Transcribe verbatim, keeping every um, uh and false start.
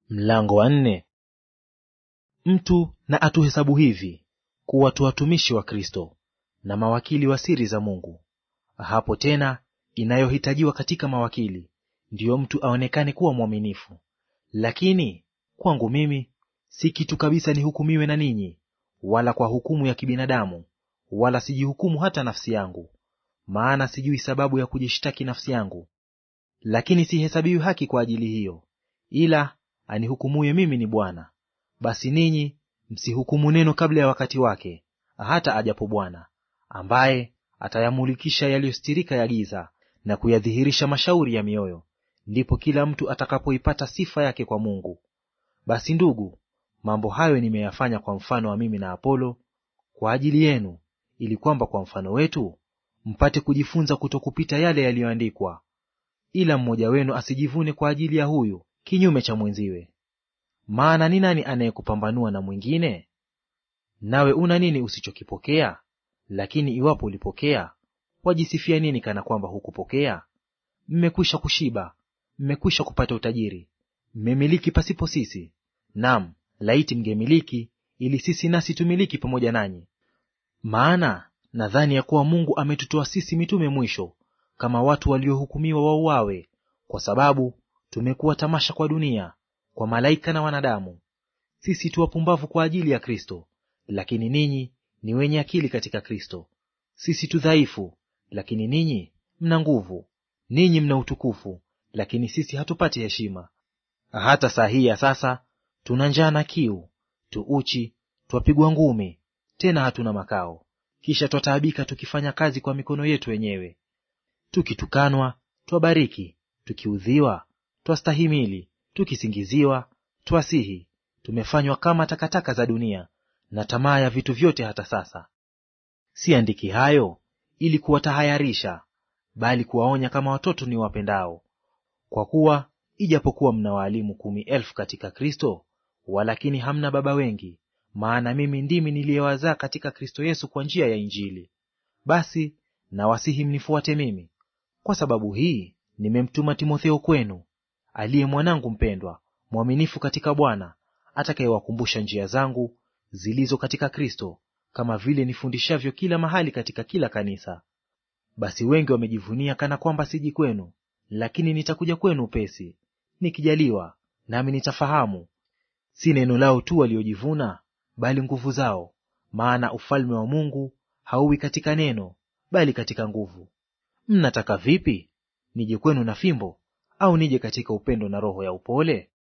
Mlango wa nne. Mtu na atuhesabu hivi kuwa tu watumishi wa Kristo na mawakili wa siri za Mungu. Hapo tena inayohitajiwa katika mawakili ndiyo mtu aonekane kuwa mwaminifu. Lakini kwangu mimi si kitu kabisa nihukumiwe na ninyi, wala kwa hukumu ya kibinadamu, wala sijihukumu hata nafsi yangu. Maana sijui sababu ya kujishtaki nafsi yangu, lakini sihesabiwi haki kwa ajili hiyo, ila anihukumuye mimi ni Bwana. Basi ninyi msihukumu neno kabla ya wakati wake, hata ajapo Bwana, ambaye atayamulikisha yaliyostirika ya giza na kuyadhihirisha mashauri ya mioyo, ndipo kila mtu atakapoipata sifa yake kwa Mungu. Basi ndugu, mambo hayo nimeyafanya kwa mfano wa mimi na Apolo kwa ajili yenu, ili kwamba kwa mfano wetu mpate kujifunza kutokupita yale yaliyoandikwa. Ila mmoja wenu asijivune kwa ajili ya huyu kinyume cha mwenziwe. Maana ni nani anayekupambanua na mwingine? Nawe una nini usichokipokea? Lakini iwapo ulipokea, wajisifia nini kana kwamba hukupokea? Mmekwisha kushiba, mmekwisha kupata utajiri, mmemiliki pasipo sisi. Naam, laiti mngemiliki, ili sisi nasi tumiliki pamoja nanyi. Maana nadhani ya kuwa Mungu ametutoa sisi mitume mwisho, kama watu waliohukumiwa wauawe, kwa sababu tumekuwa tamasha kwa dunia, kwa malaika na wanadamu. Sisi tu wapumbavu kwa ajili ya Kristo, lakini ninyi ni wenye akili katika Kristo. Sisi tu dhaifu, lakini ninyi mna nguvu. Ninyi mna utukufu, lakini sisi hatupati heshima. Hata saa hii ya sasa tuna njaa na kiu, tu uchi, twapigwa ngumi, tena hatuna makao. Kisha twataabika tukifanya kazi kwa mikono yetu wenyewe. Tukitukanwa twabariki, tukiudhiwa twastahimili, tukisingiziwa twasihi. Tumefanywa kama takataka za dunia, na tamaa ya vitu vyote hata sasa. Siandiki hayo ili kuwatahayarisha, bali kuwaonya kama watoto ni wapendao. Kwa kuwa ijapokuwa mna waalimu kumi elfu katika Kristo, walakini hamna baba wengi, maana mimi ndimi niliyewazaa katika Kristo Yesu kwa njia ya Injili. Basi nawasihi mnifuate mimi. Kwa sababu hii nimemtuma Timotheo kwenu, aliye mwanangu mpendwa, mwaminifu katika Bwana, atakayewakumbusha njia zangu zilizo katika Kristo, kama vile nifundishavyo kila mahali katika kila kanisa. Basi wengi wamejivunia kana kwamba siji kwenu, lakini nitakuja kwenu upesi, nikijaliwa, nami nitafahamu si neno lao tu waliojivuna, bali nguvu zao. Maana ufalme wa Mungu hauwi katika neno, bali katika nguvu. Mnataka vipi? Nije kwenu na fimbo, au nije katika upendo na roho ya upole?